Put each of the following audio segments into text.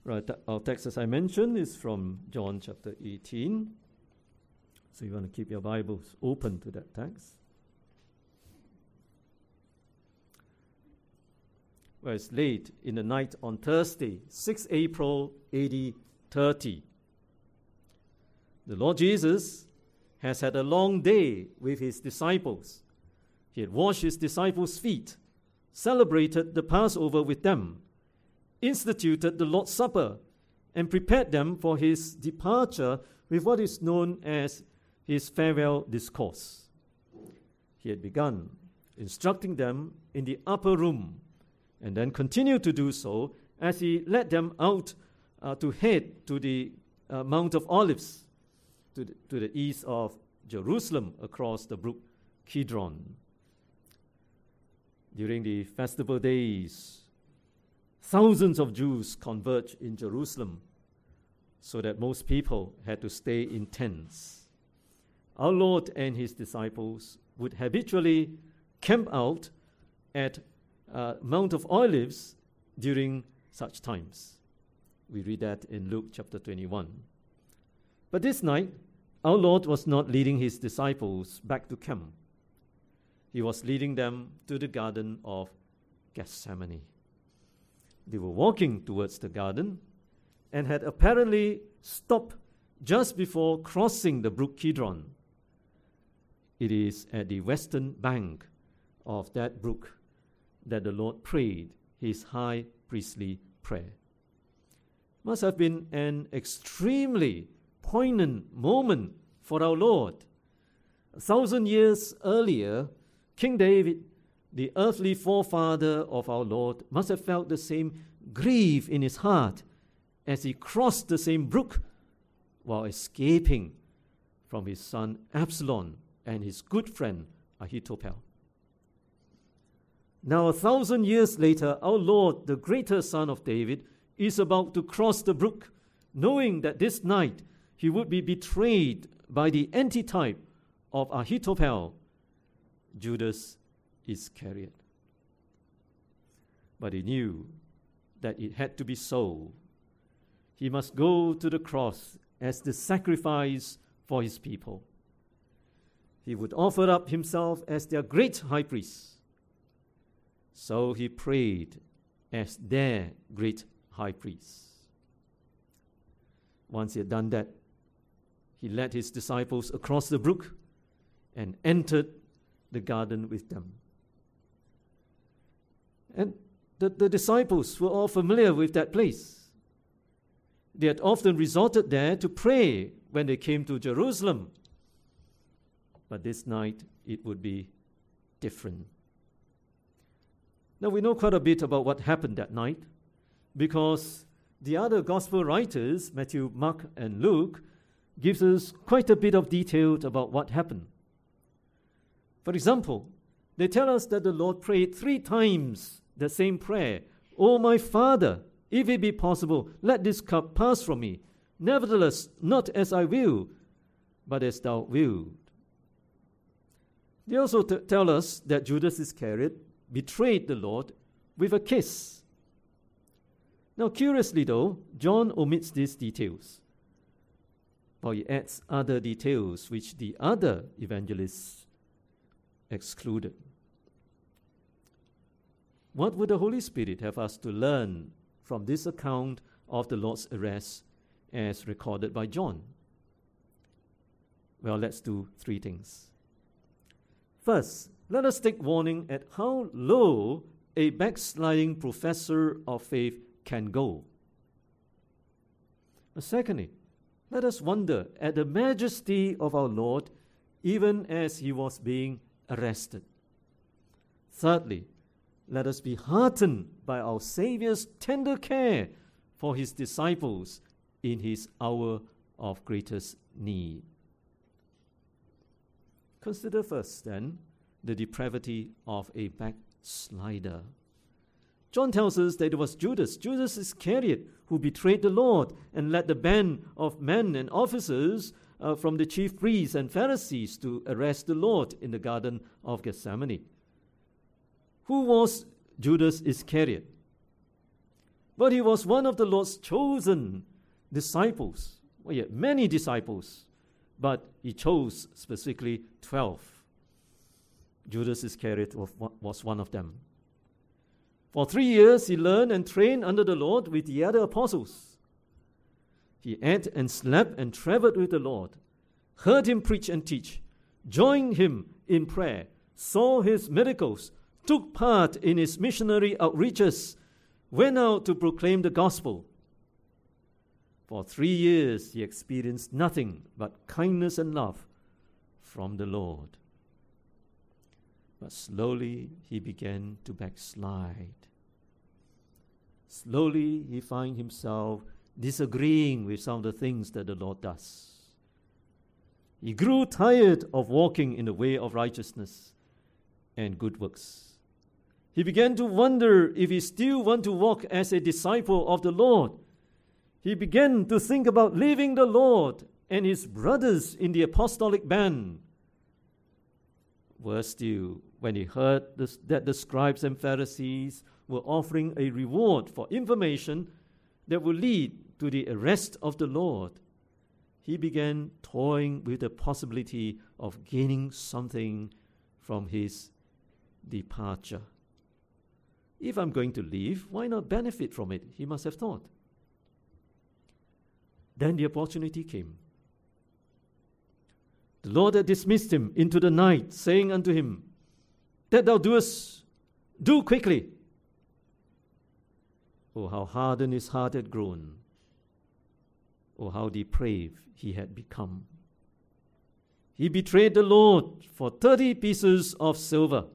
Right, our text, as I mentioned, is from John chapter 18. So you want to keep your Bibles open to that text. Where it's late in the night on Thursday, 6 April AD 30. The Lord Jesus has had a long day with his disciples. He had washed his disciples' feet, celebrated the Passover with them, instituted the Lord's Supper, and prepared them for his departure with what is known as his farewell discourse. He had begun instructing them in the upper room, and then continued to do so as he led them out to head to the Mount of Olives, to the east of Jerusalem, across the brook Kidron. During the festival days, thousands of Jews converged in Jerusalem, so that most people had to stay in tents. Our Lord and his disciples would habitually camp out at Mount of Olives during such times. We read that in Luke chapter 21. But this night, our Lord was not leading his disciples back to camp. He was leading them to the Garden of Gethsemane. They were walking towards the garden and had apparently stopped just before crossing the brook Kidron. It is at the western bank of that brook that the Lord prayed his high priestly prayer. Must have been an extremely poignant moment for our Lord. 1,000 years earlier, King David, the earthly forefather of our Lord, must have felt the same grief in his heart as he crossed the same brook while escaping from his son Absalom and his good friend Ahithophel. Now 1,000 years later, our Lord, the greater son of David, is about to cross the brook, knowing that this night he would be betrayed by the antitype of Ahithophel, Judas Iscariot. But he knew that it had to be so. He must go to the cross as the sacrifice for his people. He would offer up himself as their great high priest. So he prayed as their great high priest. Once he had done that, he led his disciples across the brook and entered the garden with them. And the disciples were all familiar with that place. They had often resorted there to pray when they came to Jerusalem. But this night it would be different. Now we know quite a bit about what happened that night because the other gospel writers, Matthew, Mark, and Luke, gives us quite a bit of detail about what happened. For example, they tell us that the Lord prayed 3 times the same prayer. "O my Father, if it be possible, let this cup pass from me. Nevertheless, not as I will, but as thou wilt." They also tell us that Judas Iscariot betrayed the Lord with a kiss. Now, curiously though, John omits these details, while he adds other details which the other evangelists excluded. What would the Holy Spirit have us to learn from this account of the Lord's arrest as recorded by John? Well, let's do 3 things. First, let us take warning at how low a backsliding professor of faith can go. Secondly, let us wonder at the majesty of our Lord even as he was being arrested. Thirdly, let us be heartened by our Saviour's tender care for his disciples in his hour of greatest need. Consider first, then, the depravity of a backslider. John tells us that it was Judas Iscariot, who betrayed the Lord and led the band of men and officers from the chief priests and Pharisees to arrest the Lord in the Garden of Gethsemane. Who was Judas Iscariot? but he was one of the Lord's chosen disciples. Well, he had many disciples, but he chose specifically 12. Judas Iscariot was one of them. For 3 years, he learned and trained under the Lord with the other apostles. He ate and slept and traveled with the Lord, heard him preach and teach, joined him in prayer, saw his miracles, took part in his missionary outreaches, went out to proclaim the gospel. For 3 years, he experienced nothing but kindness and love from the Lord. But slowly, he began to backslide. Slowly, he found himself disagreeing with some of the things that the Lord does. He grew tired of walking in the way of righteousness and good works. He began to wonder if he still wanted to walk as a disciple of the Lord. He began to think about leaving the Lord and his brothers in the apostolic band. Worse still, when he heard that the scribes and Pharisees were offering a reward for information that would lead to the arrest of the Lord, he began toying with the possibility of gaining something from his departure. If I'm going to leave, why not benefit from it? He must have thought. Then the opportunity came. The Lord had dismissed him into the night, saying unto him, "That thou doest, do quickly." Oh, how hardened his heart had grown. Oh, how depraved he had become. He betrayed the Lord for 30 pieces of silver.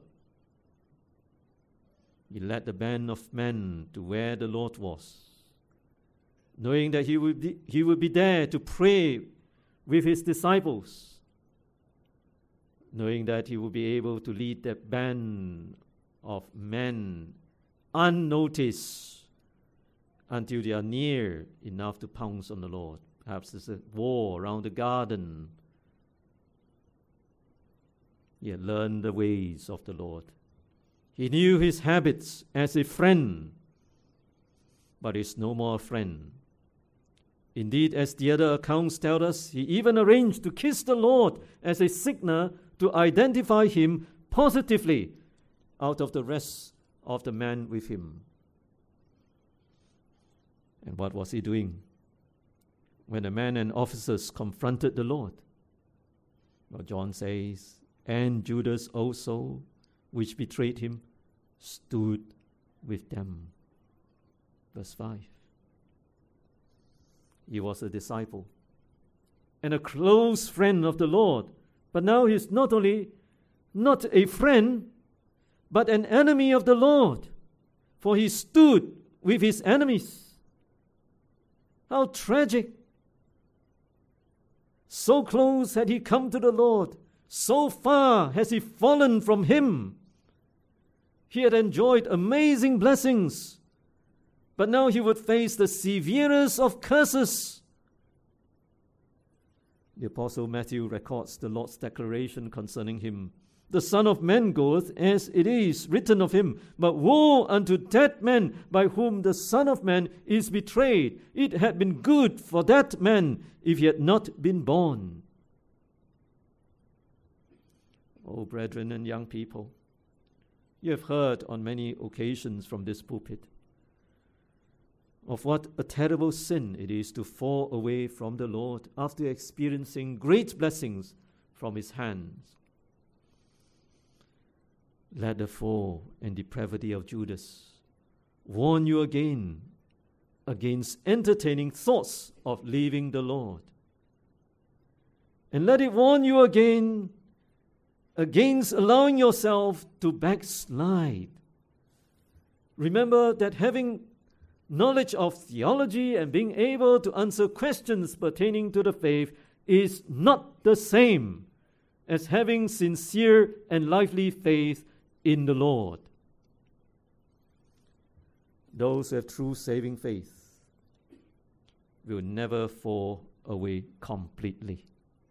He led the band of men to where the Lord was, knowing that he would be there to pray with his disciples, knowing that he would be able to lead that band of men unnoticed until they are near enough to pounce on the Lord. Perhaps there's a wall around the garden. He had learned the ways of the Lord. He knew his habits as a friend, but is no more a friend. Indeed, as the other accounts tell us, he even arranged to kiss the Lord as a signal to identify him positively out of the rest of the men with him. And what was he doing when the men and officers confronted the Lord? Well, John says, "And Judas also, which betrayed him, stood with them." Verse 5. He was a disciple and a close friend of the Lord. But now he's not only not a friend, but an enemy of the Lord. For he stood with his enemies. How tragic. So close had he come to the Lord. So far has he fallen from him. He had enjoyed amazing blessings, but now he would face the severest of curses. The Apostle Matthew records the Lord's declaration concerning him. "The Son of Man goeth as it is written of him, but woe unto that man by whom the Son of Man is betrayed. It had been good for that man if he had not been born." Oh, brethren and young people, you have heard on many occasions from this pulpit of what a terrible sin it is to fall away from the Lord after experiencing great blessings from his hands. Let the fall and depravity of Judas warn you again against entertaining thoughts of leaving the Lord. And let it warn you again against allowing yourself to backslide. Remember that having knowledge of theology and being able to answer questions pertaining to the faith is not the same as having sincere and lively faith in the Lord. Those who have true saving faith will never fall away completely.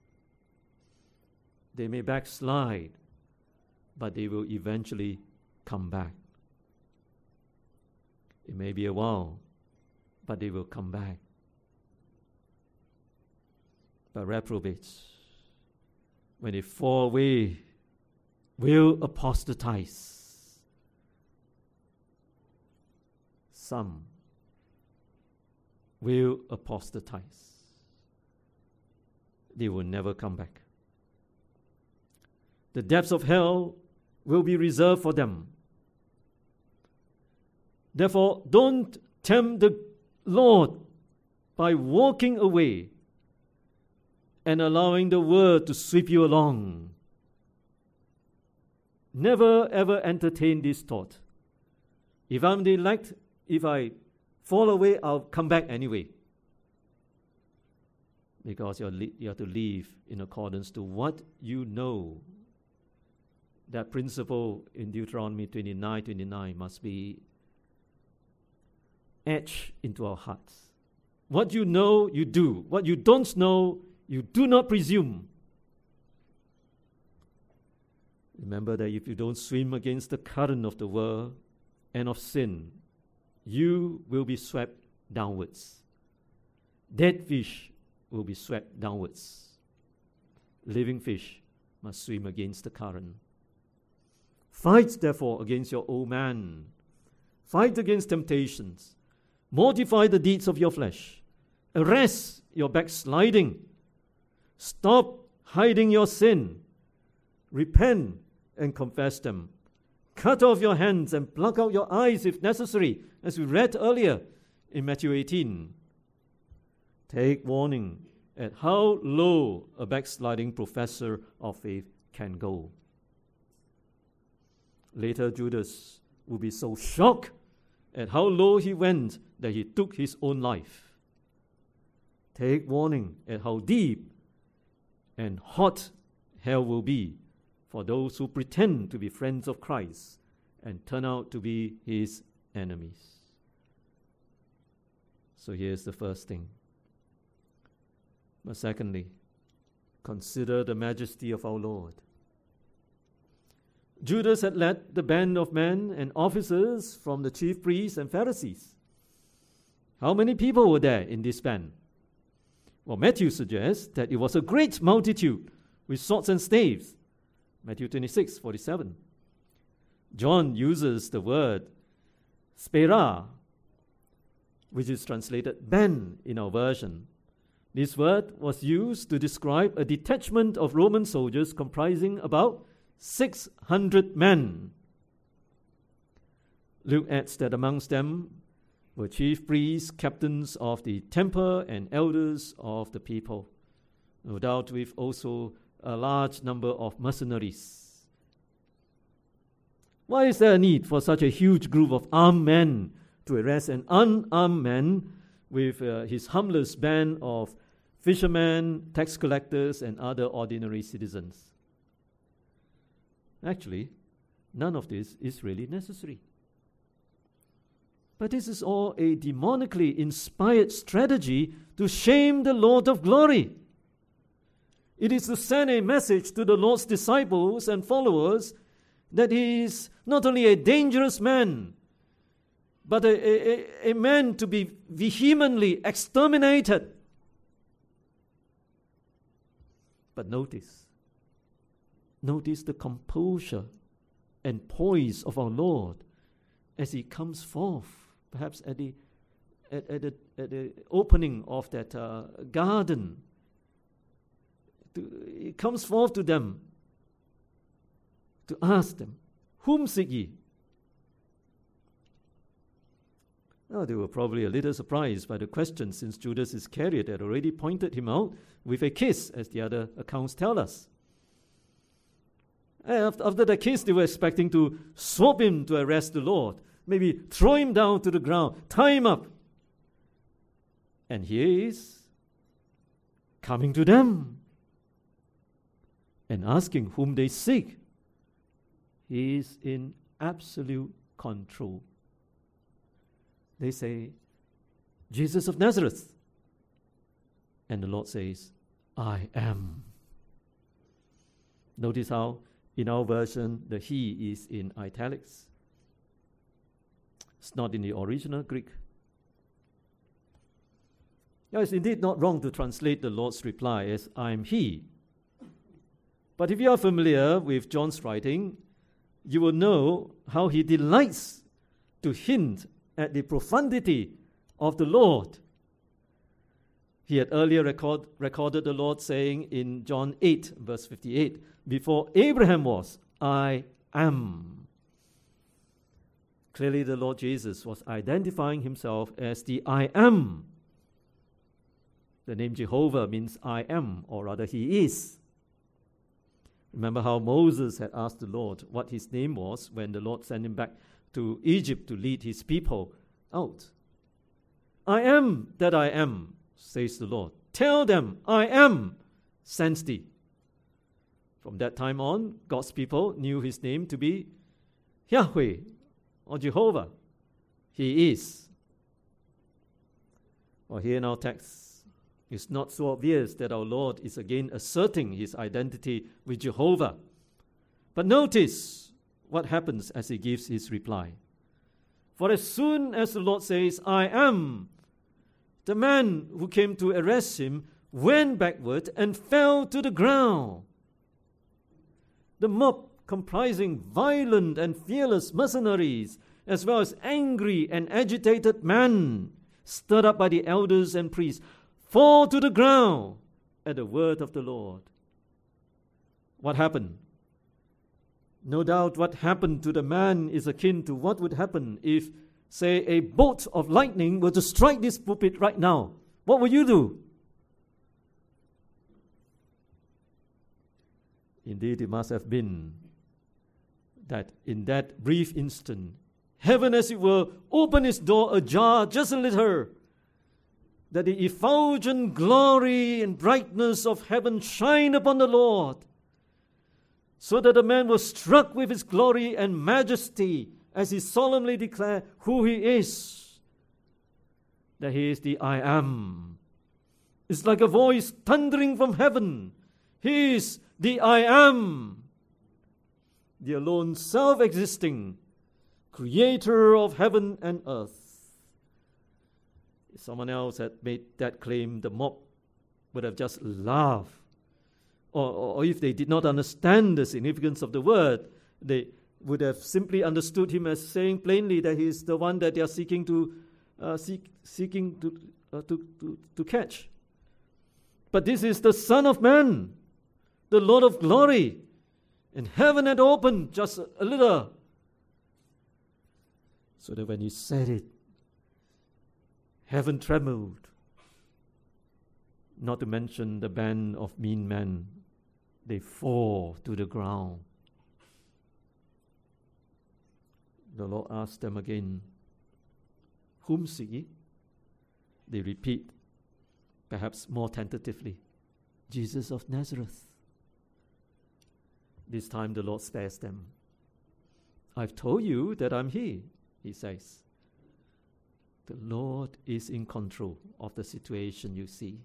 They may backslide, but they will eventually come back. It may be a while, but they will come back. But reprobates, when they fall away, will apostatize. Some will apostatize. They will never come back. The depths of hell will be reserved for them. Therefore, don't tempt the Lord by walking away and allowing the word to sweep you along. Never ever entertain this thought. If I'm the elect, if I fall away, I'll come back anyway. Because you have to live in accordance to what you know. That principle in Deuteronomy 29:29 must be etched into our hearts. What you know, you do. What you don't know, you do not presume. Remember that if you don't swim against the current of the world and of sin, you will be swept downwards. Dead fish will be swept downwards. Living fish must swim against the current. Fight, therefore, against your old man. Fight against temptations. Mortify the deeds of your flesh. Arrest your backsliding. Stop hiding your sin. Repent and confess them. Cut off your hands and pluck out your eyes if necessary, as we read earlier in Matthew 18. Take warning at how low a backsliding professor of faith can go. Later, Judas will be so shocked at how low he went that he took his own life. Take warning at how deep and hot hell will be for those who pretend to be friends of Christ and turn out to be his enemies. So here's the first thing. But secondly, consider the majesty of our Lord. Judas had led the band of men and officers from the chief priests and Pharisees. How many people were there in this band? Well, Matthew suggests that it was a great multitude with swords and staves. Matthew 26:47. John uses the word spera, which is translated band in our version. This word was used to describe a detachment of Roman soldiers comprising about 600 men. Luke adds that amongst them were chief priests, captains of the temple, and elders of the people. No doubt with also a large number of mercenaries. Why is there a need for such a huge group of armed men to arrest an unarmed man with his harmless band of fishermen, tax collectors, and other ordinary citizens? Actually, none of this is really necessary. But this is all a demonically inspired strategy to shame the Lord of glory. It is to send a message to the Lord's disciples and followers that he is not only a dangerous man, but a man to be vehemently exterminated. But notice the composure and poise of our Lord as he comes forth, perhaps at the opening of that garden. He comes forth to them to ask them, "Whom seek ye?" Now, they were probably a little surprised by the question, since Judas Iscariot had already pointed him out with a kiss, as the other accounts tell us. After the kiss, they were expecting to swap him to arrest the Lord, maybe throw him down to the ground, tie him up. And here he is, coming to them and asking whom they seek. He is in absolute control. They say, "Jesus of Nazareth." And the Lord says, "I am." Notice how in our version, the he is in italics. It's not in the original Greek. Now, it's indeed not wrong to translate the Lord's reply as, I am He. But if you are familiar with John's writing, you will know how he delights to hint at the profundity of the Lord. He had earlier recorded the Lord saying in John 8, verse 58, before Abraham was, I am. Clearly, the Lord Jesus was identifying himself as the I am. The name Jehovah means I am, or rather, He is. Remember how Moses had asked the Lord what his name was when the Lord sent him back to Egypt to lead his people out. I am that I am, says the Lord. Tell them, I am sends thee. From that time on, God's people knew his name to be Yahweh or Jehovah. He is. Well, here in our text, it's not so obvious that our Lord is again asserting his identity with Jehovah. But notice what happens as he gives his reply. For as soon as the Lord says, I am, the man who came to arrest him went backward and fell to the ground. The mob, comprising violent and fearless mercenaries, as well as angry and agitated men, stirred up by the elders and priests, fall to the ground at the word of the Lord. What happened? No doubt what happened to the man is akin to what would happen if, say, a bolt of lightning were to strike this pulpit right now. What would you do? Indeed, it must have been that in that brief instant, heaven, as it were, opened its door ajar just a little, that the effulgent glory and brightness of heaven shine upon the Lord, so that the man was struck with his glory and majesty as he solemnly declared who he is, that he is the I am. It's like a voice thundering from heaven. He is the I am, the alone self-existing creator of heaven and earth. If someone else had made that claim, the mob would have just laughed. Or if they did not understand the significance of the word, they would have simply understood him as saying plainly that he is the one that they are seeking to catch. But this is the Son of Man, the Lord of glory, and heaven had opened just a little, so that when he said it, heaven trembled. Not to mention the band of mean men, they fall to the ground. The Lord asked them again, whom seek ye? They repeat, perhaps more tentatively, Jesus of Nazareth. This time the Lord spares them. I've told you that I'm He says. The Lord is in control of the situation you see.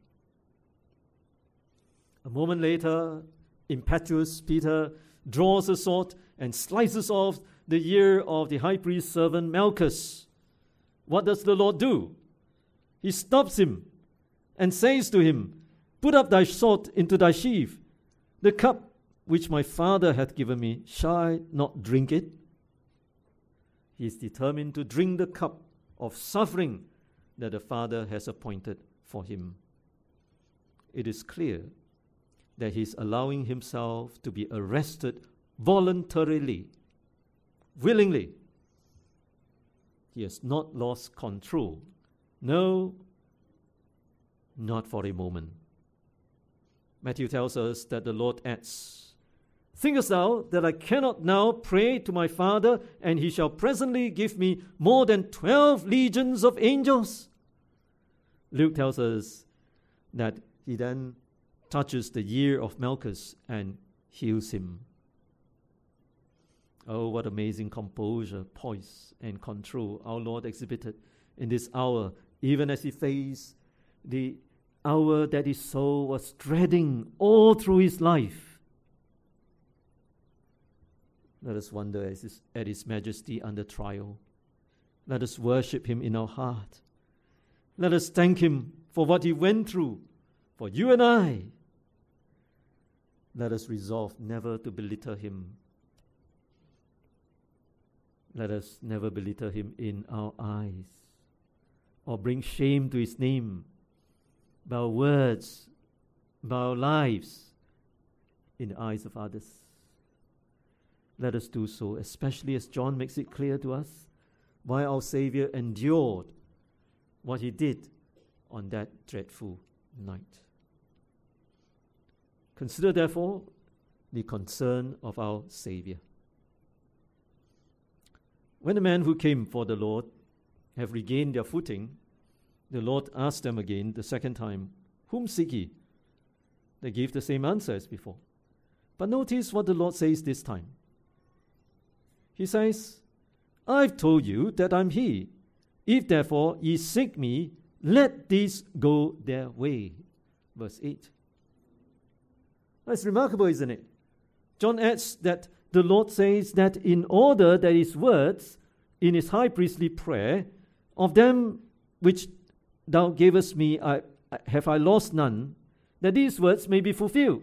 A moment later, impetuous Peter draws a sword and slices off the ear of the high priest's servant Malchus. What does the Lord do? He stops him and says to him, put up thy sword into thy sheath. The cup which my Father hath given me, shall I not drink it? He is determined to drink the cup of suffering that the Father has appointed for him. It is clear that he is allowing himself to be arrested voluntarily, willingly. He has not lost control. No, not for a moment. Matthew tells us that the Lord adds, thinkest thou that I cannot now pray to my Father, and he shall presently give me more than 12 legions of angels? Luke tells us that he then touches the ear of Malchus and heals him. Oh, what amazing composure, poise, and control our Lord exhibited in this hour, even as he faced the hour that his soul was dreading all through his life. Let us wonder at his majesty under trial. Let us worship him in our heart. Let us thank him for what he went through, for you and I. Let us resolve never to belittle him. Let us never belittle him in our eyes, or bring shame to his name by our words, by our lives, in the eyes of others. Let us do so, especially as John makes it clear to us why our Savior endured what he did on that dreadful night. Consider, therefore, the concern of our Savior. When the men who came for the Lord have regained their footing, the Lord asked them again the second time, "Whom seek ye?" They gave the same answer as before. But notice what the Lord says this time. He says, "I've told you that I'm he. If therefore ye seek me, let these go their way." Verse 8. That's remarkable, isn't it? John adds that the Lord says that in order that his words in his high priestly prayer, "Of them which thou gavest me, have I lost none," that these words may be fulfilled.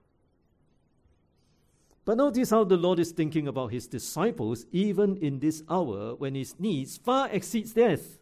But notice how the Lord is thinking about his disciples even in this hour when his needs far exceeds theirs.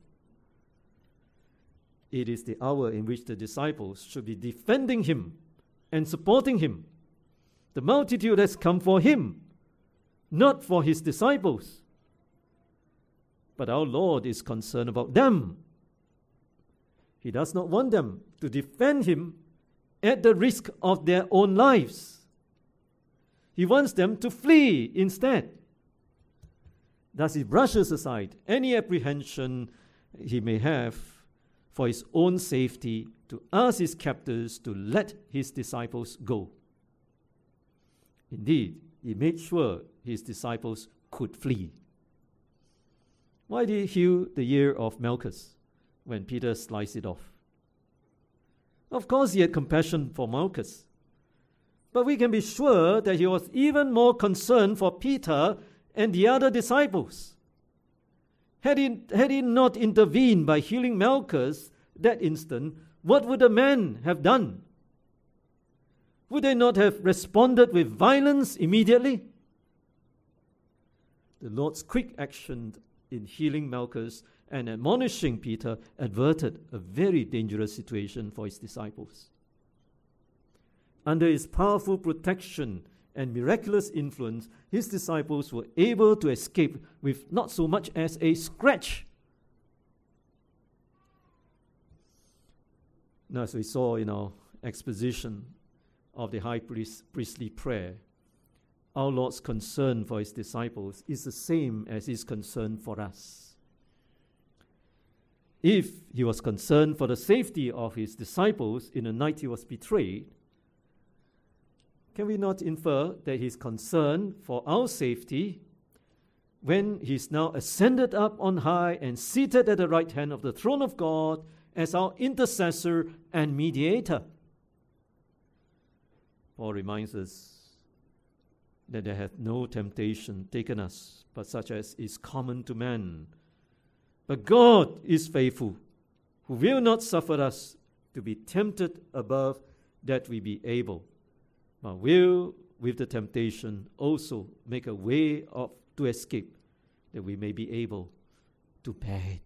It is the hour in which the disciples should be defending him and supporting him. The multitude has come for him, not for his disciples. But our Lord is concerned about them. He does not want them to defend him at the risk of their own lives. He wants them to flee instead. Thus he brushes aside any apprehension he may have for his own safety to ask his captors to let his disciples go. Indeed, he made sure his disciples could flee. Why did he heal the ear of Malchus when Peter sliced it off? Of course, he had compassion for Malchus. But we can be sure that he was even more concerned for Peter and the other disciples. Had he not intervened by healing Malchus that instant, what would the men have done? Would they not have responded with violence immediately? The Lord's quick action in healing Malchus and admonishing Peter averted a very dangerous situation for his disciples. Under his powerful protection and miraculous influence, his disciples were able to escape with not so much as a scratch. Now, as we saw in our exposition of the high priestly prayer, our Lord's concern for his disciples is the same as his concern for us. If he was concerned for the safety of his disciples in the night he was betrayed, can we not infer that he's concerned for our safety when he's now ascended up on high and seated at the right hand of the throne of God as our intercessor and mediator? Paul reminds us that there hath no temptation taken us, but such as is common to man. But God is faithful, who will not suffer us to be tempted above that we be able, but will, with the temptation, also make a way to escape, that we may be able to bear it.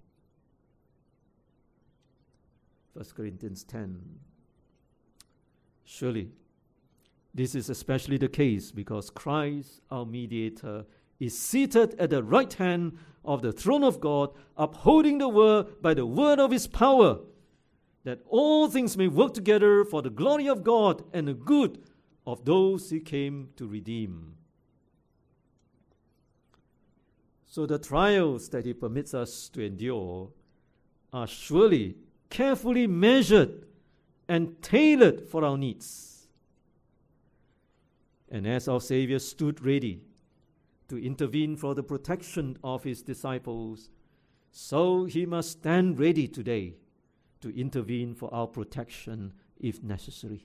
1 Corinthians 10. Surely, this is especially the case because Christ, our mediator, is seated at the right hand of the throne of God, upholding the world by the word of his power, that all things may work together for the glory of God and the good of those he came to redeem. So the trials that he permits us to endure are surely carefully measured and tailored for our needs. And as our Savior stood ready to intervene for the protection of his disciples, so he must stand ready today to intervene for our protection if necessary.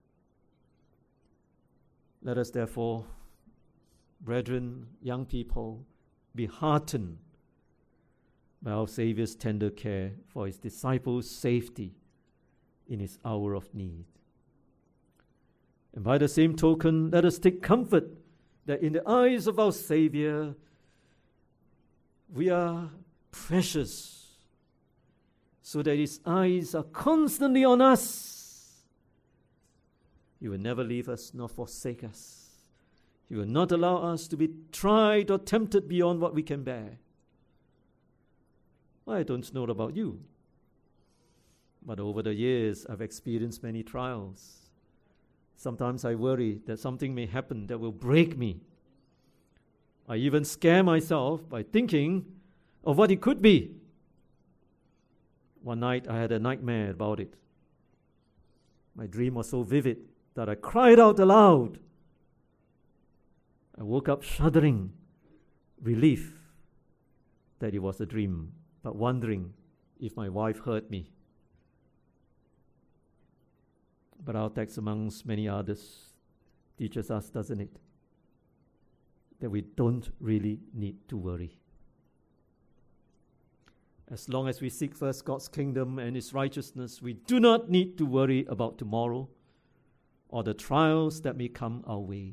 Let us therefore, brethren, young people, be heartened by our Savior's tender care for his disciples' safety in his hour of need. And by the same token, let us take comfort that in the eyes of our Savior, we are precious, so that his eyes are constantly on us. He will never leave us nor forsake us. He will not allow us to be tried or tempted beyond what we can bear. I don't know about you, but over the years I've experienced many trials. Sometimes I worry that something may happen that will break me. I even scare myself by thinking of what it could be. One night I had a nightmare about it. My dream was so vivid that I cried out aloud. I woke up shuddering, relief that it was a dream, but wondering if my wife heard me. But our text, amongst many others, teaches us, doesn't it, that we don't really need to worry. As long as we seek first God's kingdom and his righteousness, we do not need to worry about tomorrow or the trials that may come our way.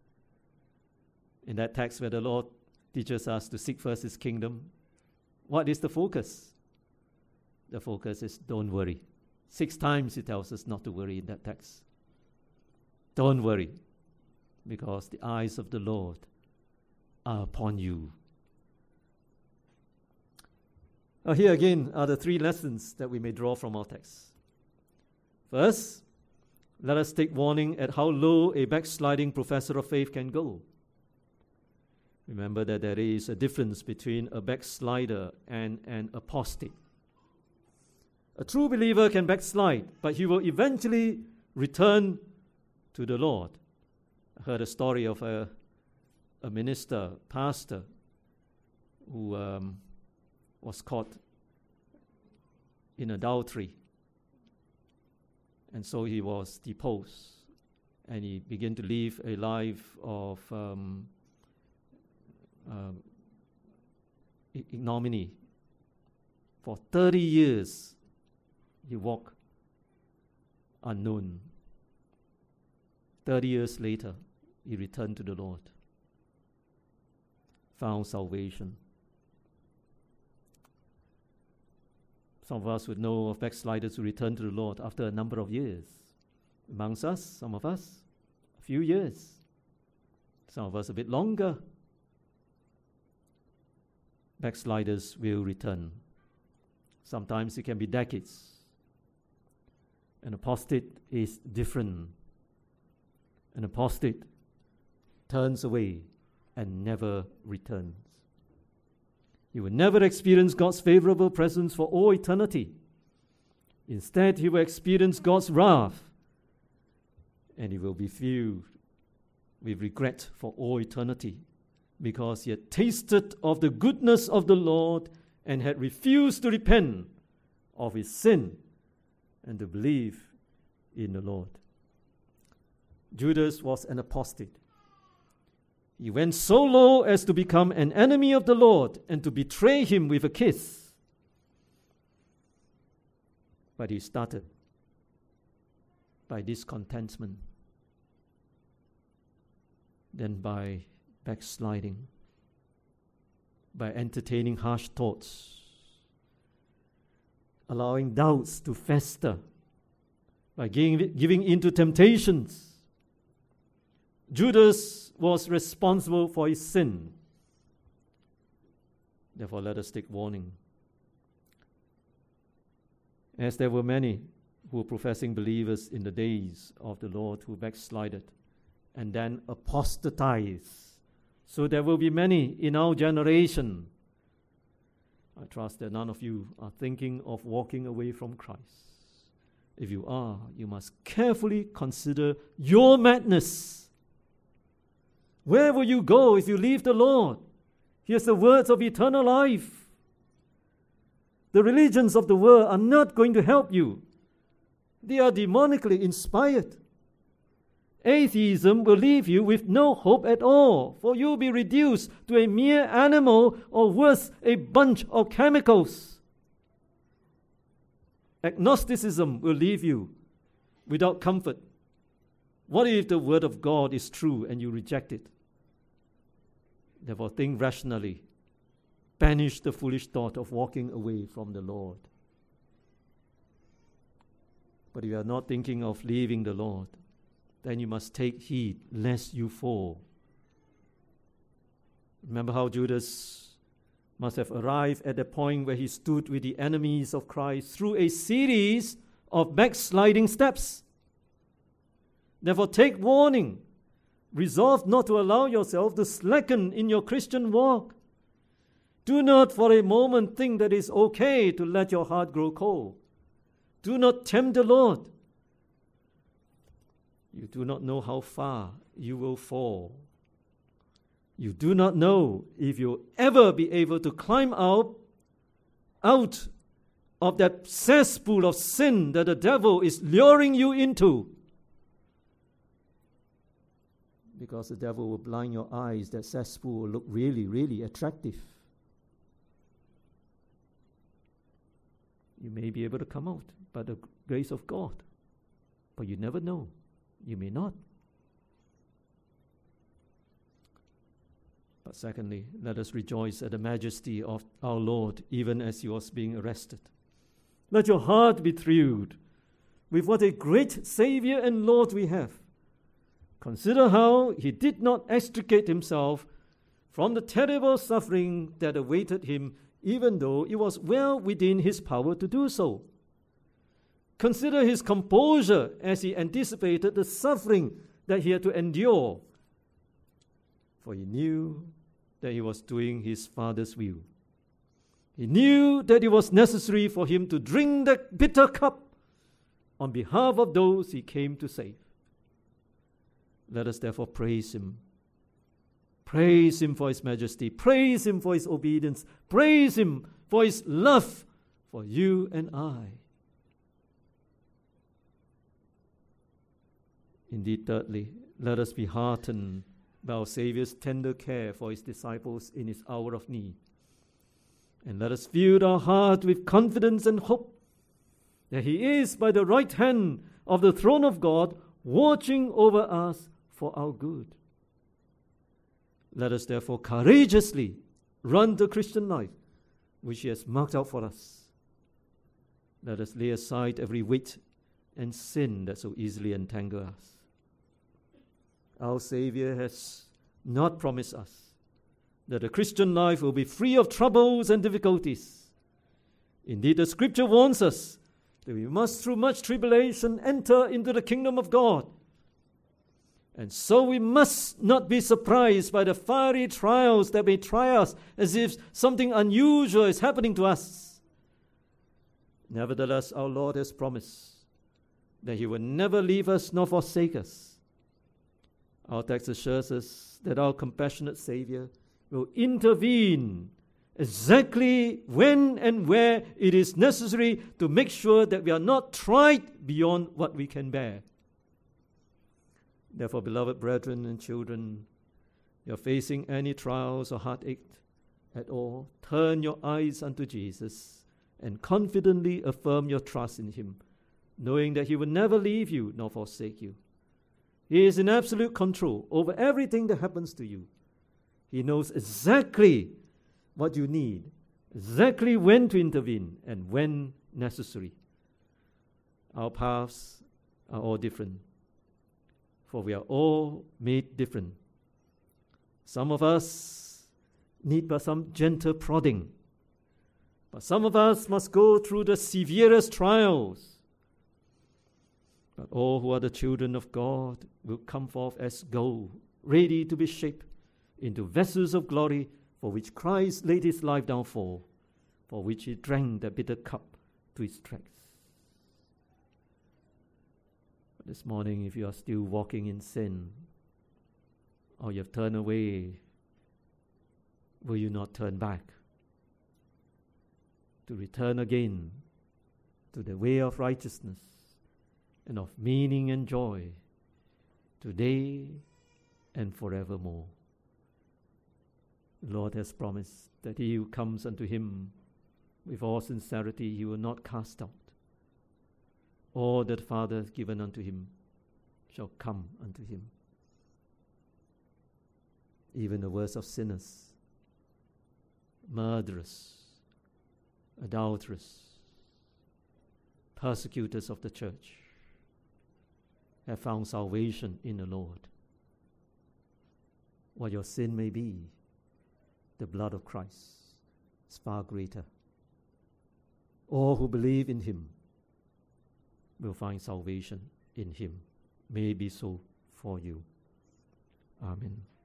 In that text where the Lord teaches us to seek first his kingdom, what is the focus? The focus is don't worry. 6 times he tells us not to worry in that text. Don't worry, because the eyes of the Lord are upon you. Here again are the 3 lessons that we may draw from our text. First, let us take warning at how low a backsliding professor of faith can go. Remember that there is a difference between a backslider and an apostate. A true believer can backslide, but he will eventually return to the Lord. I heard a story of a minister, pastor, who was caught in adultery. And so he was deposed, and he began to live a life of ignominy. For 30 years, he walked unknown. 30 years later, he returned to the Lord, found salvation. Some of us would know of backsliders who return to the Lord after a number of years. Amongst us, some of us, a few years. Some of us a bit longer. Backsliders will return. Sometimes it can be decades. An apostate is different. An apostate turns away and never returns. He will never experience God's favorable presence for all eternity. Instead, he will experience God's wrath, and he will be filled with regret for all eternity, because he had tasted of the goodness of the Lord and had refused to repent of his sin and to believe in the Lord. Judas was an apostate. He went so low as to become an enemy of the Lord and to betray him with a kiss. But he started by discontentment, then by backsliding, by entertaining harsh thoughts, allowing doubts to fester, by giving in to temptations. Judas was responsible for his sin. Therefore, let us take warning. As there were many who were professing believers in the days of the Lord who backslided and then apostatized, so there will be many in our generation. I trust that none of you are thinking of walking away from Christ. If you are, you must carefully consider your madness. Where will you go if you leave the Lord? Here's the words of eternal life. The religions of the world are not going to help you. They are demonically inspired. Atheism will leave you with no hope at all, for you will be reduced to a mere animal, or worse, a bunch of chemicals. Agnosticism will leave you without comfort. What if the word of God is true and you reject it? Therefore, think rationally. Banish the foolish thought of walking away from the Lord. But if you are not thinking of leaving the Lord, then you must take heed lest you fall. Remember how Judas must have arrived at the point where he stood with the enemies of Christ through a series of backsliding steps. Therefore, take warning. Resolve not to allow yourself to slacken in your Christian walk. Do not for a moment think that it's okay to let your heart grow cold. Do not tempt the Lord. You do not know how far you will fall. You do not know if you'll ever be able to climb out of that cesspool of sin that the devil is luring you into. Because the devil will blind your eyes, that cesspool will look really, really attractive. You may be able to come out by the grace of God, but you never know. You may not. But secondly, let us rejoice at the majesty of our Lord, even as he was being arrested. Let your heart be thrilled with what a great Savior and Lord we have. Consider how he did not extricate himself from the terrible suffering that awaited him, even though it was well within his power to do so. Consider his composure as he anticipated the suffering that he had to endure, for he knew that he was doing his Father's will. He knew that it was necessary for him to drink that bitter cup on behalf of those he came to save. Let us therefore praise him. Praise him for his majesty. Praise him for his obedience. Praise him for his love for you and I. Indeed, thirdly, let us be heartened by our Saviour's tender care for his disciples in his hour of need. And let us fill our heart with confidence and hope that he is by the right hand of the throne of God, watching over us for our good. Let us therefore courageously run the Christian life which he has marked out for us. Let us lay aside every weight and sin that so easily entangle us. Our Savior has not promised us that the Christian life will be free of troubles and difficulties. Indeed, the Scripture warns us that we must, through much tribulation, enter into the kingdom of God. And so we must not be surprised by the fiery trials that may try us as if something unusual is happening to us. Nevertheless, our Lord has promised that he will never leave us nor forsake us. Our text assures us that our compassionate Savior will intervene exactly when and where it is necessary to make sure that we are not tried beyond what we can bear. Therefore, beloved brethren and children, you are facing any trials or heartache at all, turn your eyes unto Jesus and confidently affirm your trust in him, knowing that he will never leave you nor forsake you. He is in absolute control over everything that happens to you. He knows exactly what you need, exactly when to intervene and when necessary. Our paths are all different, for we are all made different. Some of us need but some gentle prodding, but some of us must go through the severest trials. But all who are the children of God will come forth as gold, ready to be shaped into vessels of glory, for which Christ laid his life down for which he drank the bitter cup to its dregs. But this morning, if you are still walking in sin, or you have turned away, will you not turn back to return again to the way of righteousness and of meaning and joy today and forevermore? The Lord has promised that he who comes unto him with all sincerity, he will not cast out. all that the Father hath given unto him shall come unto him. Even the worst of sinners, murderers, adulterers, persecutors of the church, have found salvation in the Lord. What your sin may be, the blood of Christ is far greater. All who believe in him will find salvation in him. May it be so for you. Amen.